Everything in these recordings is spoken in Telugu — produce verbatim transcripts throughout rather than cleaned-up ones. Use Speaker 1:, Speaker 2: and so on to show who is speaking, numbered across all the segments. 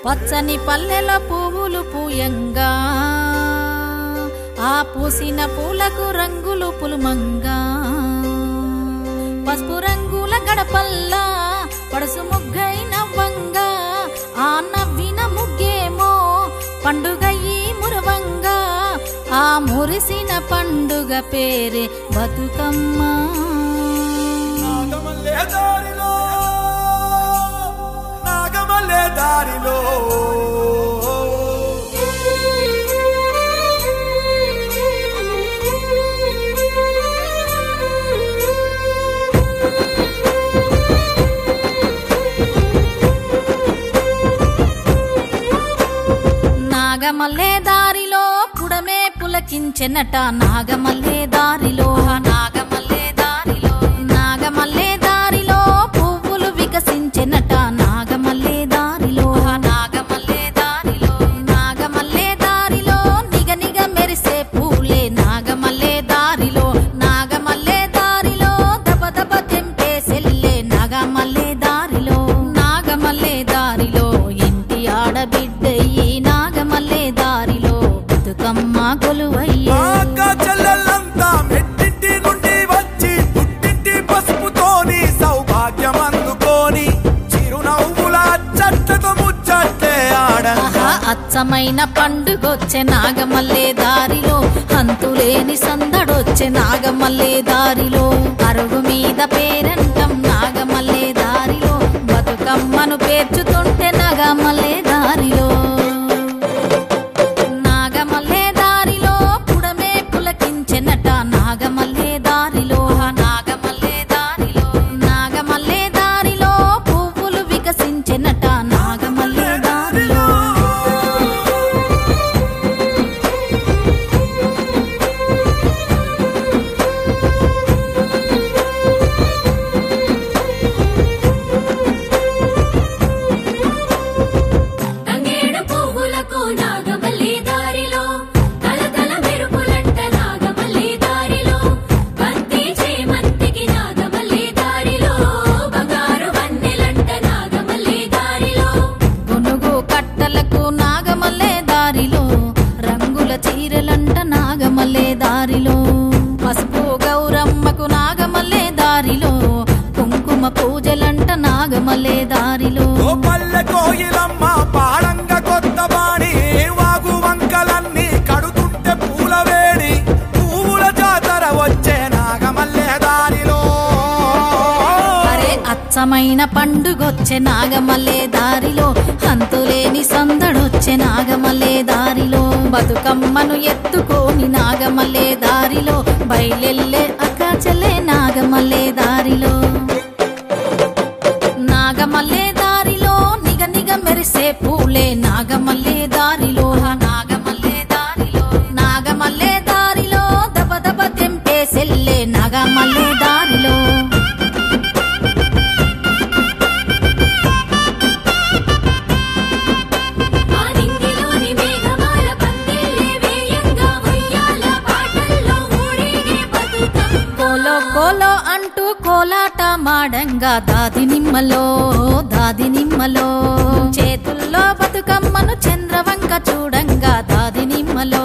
Speaker 1: పచ్చని పల్లెల పువ్వులు పూయంగా ఆ పూసిన పూలకు రంగులు పులుమంగా పసుపు రంగుల గడపల్లా పడుసు ముగ్గై నవ్వంగా ఆ నవ్విన ముగ్గేమో పండుగయి మురవంగా ఆ మురిసిన పండుగ పేరే బతుకమ్మ.
Speaker 2: నాగమల్లె దారిలో నాగమల్లె దారిలో
Speaker 1: నాగమల్లె దారిలో పుడమే పులకించెనట నాగమల్లె దారిలో నాగమల్లె దారిలో నాగమల్లె దారిలో పువ్వులు వికసించెనట నాగమల్లె దారిలో నాగమల్లె దారిలో నాగమల్లె దారిలో నిగ నిగ మెరిసే పూలే నాగమల్లె దారిలో నాగమల్లె దారిలో దబ దబ తెంపే సెల్లే నాగమల్లె దారిలో నాగమల్లె దారిలో ఇంటి ఆడబిడ్డయ్యి నాగమల్లె దారిలో బతుకమ్మ కొలువయ్యే.
Speaker 2: అక్క చెల్లెళ్ళంతా మెట్టింటి నుండి వచ్చి పుట్టింటి పసుపుతోని సౌభాగ్యం అందుకోని చిరునవ్వుల చెట్లతో ముచ్చట్లే ఆడంగా
Speaker 1: అచ్చమైన పండుగొచ్చే నాగమల్లె దారిలో హంతులేని సందడొచ్చే నాగమల్లె దారిలో అరుగు మీద పేరంటం నాగమల్లె దారిలో బతుకమ్మను పేర్చుతుంటే నాగమల్లె దారిలో నాగమల్లె దారిలో పుడమే పులకించెనట నాగమల్లె దారిలో నాగమల్లె దారిలో నాగమల్లె దారిలో పువ్వులు వికసించెనట నాగమల్లె దారిలో
Speaker 3: తంగేడు పువ్వులకు నాగమల్లె దారిలో తలతల మెరుపులంట నాగమల్లె దారిలో బంతి చేమంతికి నాగమల్లె దారిలో బంగారు వన్నెలంట నాగమల్లె దారిలో
Speaker 1: గునుగు కట్టలకు నాగమల్లె దారిలో రంగుల చీరలంట నాగమల్లె దారిలో పసుపు గౌరమ్మకు నాగమల్లె దారిలో కుంకుమ పూజలంట నాగమల్లె దారిలో
Speaker 2: ఓ పల్లె కోయిలమ్మ పాడంగ కొత్త బాణి వాగు వంకలన్నీ కడుతుంటే పూల వేడి పువ్వుల జాతర వచ్చే నాగమల్లె దారిలో
Speaker 1: అరే అచ్చమైన పండుగొచ్చే నాగమల్లె దారిలో హంతులేని సందడొచ్చే నాగమల్లె దారిలో బతుకమ్మను ఎత్తుకోని నాగమల్లె దారిలో బయలెల్లే అక్క చెల్లె నాగమల్లె దారిలో నాగమల్లె దారిలో నిగ నిగ మెరిసే పూలే నాగమల్లె దారిలో నాగమల్లె దారిలో నాగమల్లె దారిలో దబ దబ తెంపే సెల్లే నాగమల్లె దారిలో
Speaker 3: ఆ నింగిలోని మేఘమాల పందిళ్ళే వేయంగా ఉయ్యాల పాటల్లో ఊరేగే బతుకమ్మ
Speaker 1: కోలో కోలో అంటూ కోలాట మాడంగా దాది నిమ్మలో దాది నిమ్మలో చేతుల్లో బతుకమ్మను చంద్రవంక చూడంగా దాది నిమ్మలో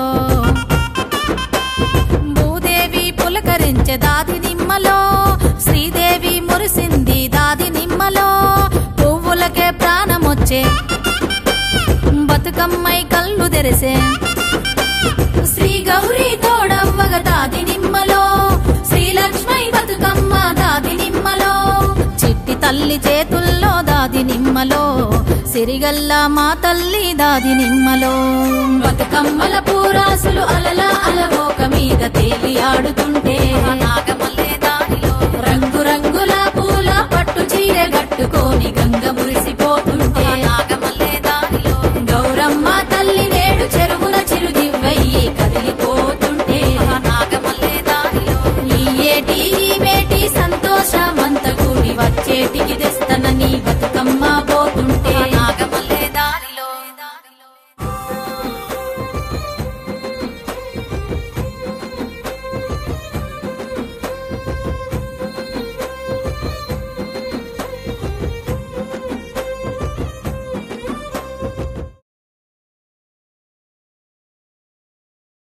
Speaker 1: భూదేవి పులకరించే దాది నిమ్మలో శ్రీదేవి మురిసింది దాది నిమ్మలో పువ్వులకే ప్రాణమొచ్చే బతుకమ్మై కళ్ళు తెరిసే శ్రీ గౌరీ తోడవ్వగ దాది నిమ్మలో శ్రీలక్ష్మై బతుకమ్మ దాది నిమ్మలో చిట్టి తల్లి చేతుల్లో దాది నిమ్మలో సిరిగల్ల మా తల్లి దాది నిమ్మలో బతుకమ్మల పూరాసులు అలల అలవోక మీద తేలి ఆడుతుంటే నాగమల్లె దారిలో రంగు రంగుల పూల పట్టు చీర కట్టుకోని గంగ